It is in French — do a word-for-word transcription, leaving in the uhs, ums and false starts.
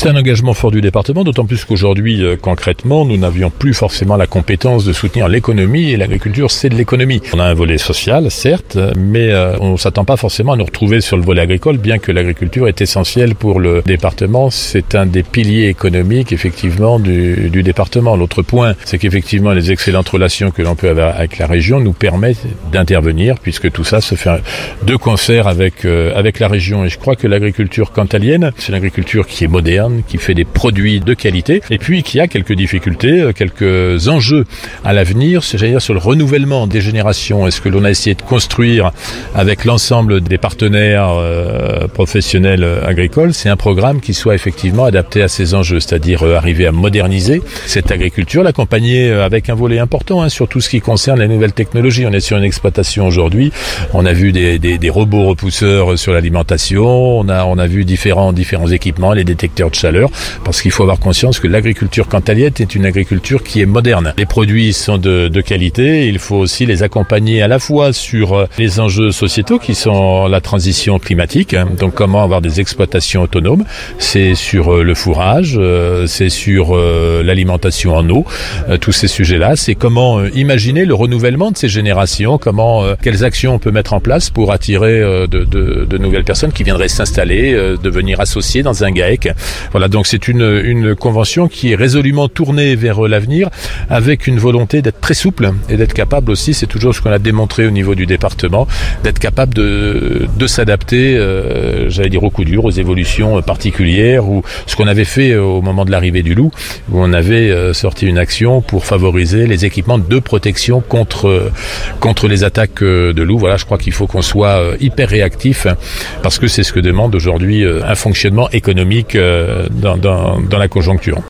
C'est un engagement fort du département, d'autant plus qu'aujourd'hui, euh, concrètement, nous n'avions plus forcément la compétence de soutenir l'économie, et l'agriculture, c'est de l'économie. On a un volet social, certes, mais euh, on ne s'attend pas forcément à nous retrouver sur le volet agricole, bien que l'agriculture est essentielle pour le département. C'est un des piliers économiques, effectivement, du, du département. L'autre point, c'est qu'effectivement, les excellentes relations que l'on peut avoir avec la région nous permettent d'intervenir, puisque tout ça se fait de concert avec, euh, avec la région. Et je crois que l'agriculture cantalienne, c'est une agriculture qui est moderne, qui fait des produits de qualité, et puis qui a quelques difficultés, quelques enjeux à l'avenir, c'est-à-dire sur le renouvellement des générations. Est-ce que l'on a essayé de construire avec l'ensemble des partenaires euh, professionnels agricoles, c'est un programme qui soit effectivement adapté à ces enjeux, c'est-à-dire euh, arriver à moderniser cette agriculture, l'accompagner avec un volet important hein, sur tout ce qui concerne les nouvelles technologies. On est sur une exploitation aujourd'hui, on a vu des, des, des robots repousseurs sur l'alimentation, on a, on a vu différents, différents équipements, les détecteurs de chaleur, parce qu'il faut avoir conscience que l'agriculture cantalienne est une agriculture qui est moderne. Les produits sont de, de qualité, il faut aussi les accompagner à la fois sur les enjeux sociétaux qui sont la transition climatique, hein, donc comment avoir des exploitations autonomes, c'est sur le fourrage, euh, c'est sur euh, l'alimentation en eau, euh, tous ces sujets-là, c'est comment euh, imaginer le renouvellement de ces générations, comment euh, quelles actions on peut mettre en place pour attirer euh, de, de, de nouvelles personnes qui viendraient s'installer, euh, devenir associées dans un GAEC. Voilà, donc c'est une, une convention qui est résolument tournée vers l'avenir, avec une volonté d'être très souple et d'être capable aussi, c'est toujours ce qu'on a démontré au niveau du département, d'être capable de, de s'adapter, euh, j'allais dire au coup dur, aux évolutions particulières, ou ce qu'on avait fait au moment de l'arrivée du loup, où on avait euh, sorti une action pour favoriser les équipements de protection contre, contre les attaques de loups. Voilà, je crois qu'il faut qu'on soit hyper réactif, parce que c'est ce que demande aujourd'hui un fonctionnement économique dans, dans, dans la conjoncture.